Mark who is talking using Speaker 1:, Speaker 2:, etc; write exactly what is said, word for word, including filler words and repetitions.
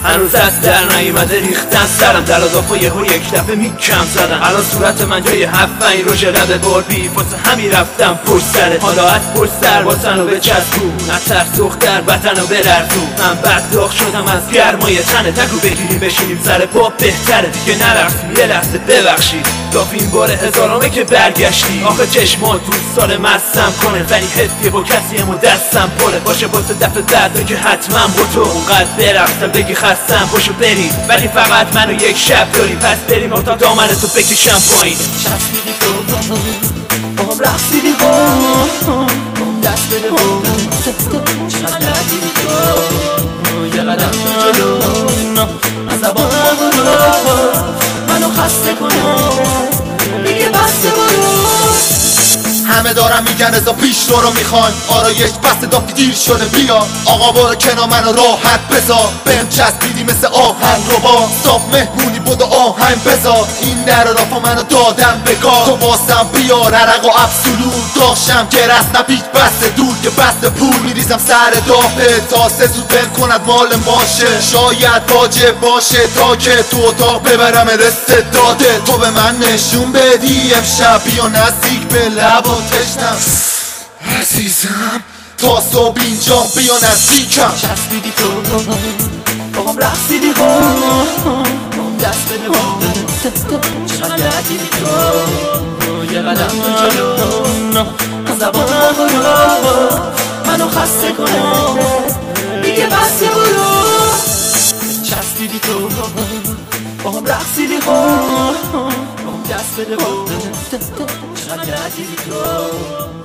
Speaker 1: هنوز از در نیومده ریختن سرم در اضافه یهو یک دفعه میکم زدن. الان صورت من جای هفت این روژ لب باربی واسه همین رفتم پشت سرت. حالا از پشت سر واسنو به چسبون نترس دختر وطنو برزون. من بدداغ شدم از گرمای تنه. تکو بگیریم بشینیم سر پا بهتره دیگه نرقصیم یه لحظه ببخشید. دافی این بار هزارامه که برگشتی. آخه چشمات دوست سال مستم کنه ولی حسیه با کسی امو دستم پره. باشه واسه دفعه درده که حتما با تو اونقدر برقصم بگی خستم پاشو بریم ولی فقط منو یک شب داری. پس بریم اتاق دامن تو بکشم پایین.
Speaker 2: چسبیدی تو با هم رقصیدی با دست بده با چقدر لگیدی تو یه قدم تو جلو از زبان برو منو خسته کنه دیگه بسته برو.
Speaker 3: همه دارم میگن ازا پیش رو رو میخوان آرایش بسته دافی دیر شده بیا آقا برو کنار منو راحت بذار. بهم چسبیدی مثل آهنگ رو با صاف مهمونی بود و آهنگ بذار. این در رافا منو دادم بگاه تو واسم بیار عرق و ابسولوت داشتم که رست نپیک بسته دور که بسته پول میریزم سر داغه تا سه سود بل کند مال ماشه. شاید واجب باشه تا که تو اتاق ببرم رست داده تو به من نشون بدی امشب بیا نزدیک به لب و تشنم عزیزم تا صبح اینجا بیا نزدیکم.
Speaker 2: چسبیدی تو با هم رقصیدی با دست بده با چقدر لگیدی تو یه قدم تو جلو از زبان برو منو خسته کنه دیگه بسته برو. چسبیدی تو با هم رقصیدی با دست بده با چقدر لگیدی تو